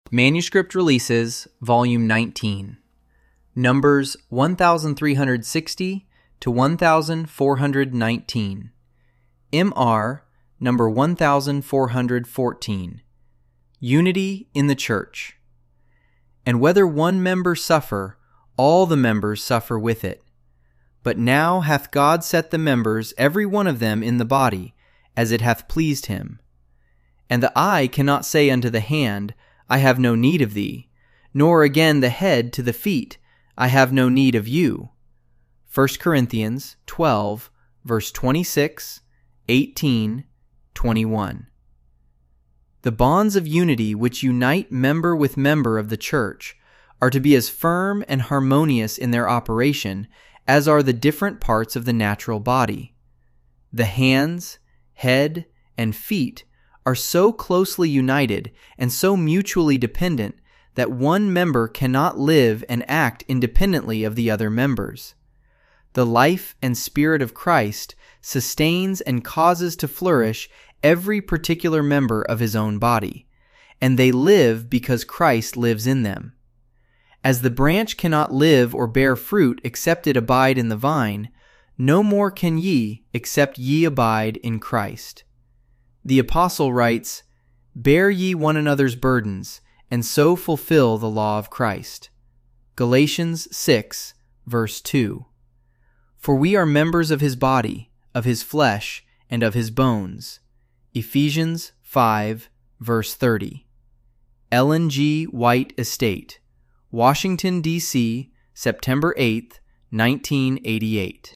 Manuscript Releases, Volume 19, Numbers 1360 to 1419, MR number 1414, Unity in the Church. And whether one member suffer, all the members suffer with it. But now hath God set the members, every one of them, in the body, as it hath pleased him. And the eye cannot say unto the hand, I have no need of thee, nor again the head to the feet, I have no need of you. 1 Corinthians 12, verse 26, 18, 21. The bonds of unity which unite member with member of the church are to be as firm and harmonious in their operation as are the different parts of the natural body. The hands, head, and feet are so closely united and so mutually dependent that one member cannot live and act independently of the other members. The life and spirit of Christ sustains and causes to flourish every particular member of his own body, and they live because Christ lives in them. As the branch cannot live or bear fruit except it abide in the vine, no more can ye except ye abide in Christ. The apostle writes, Bear ye one another's burdens, and so fulfill the law of Christ. Galatians 6, verse 2. For we are members of his body, of his flesh, and of his bones. Ephesians 5, verse 30. Ellen G. White Estate, Washington, D.C., September 8, 1988.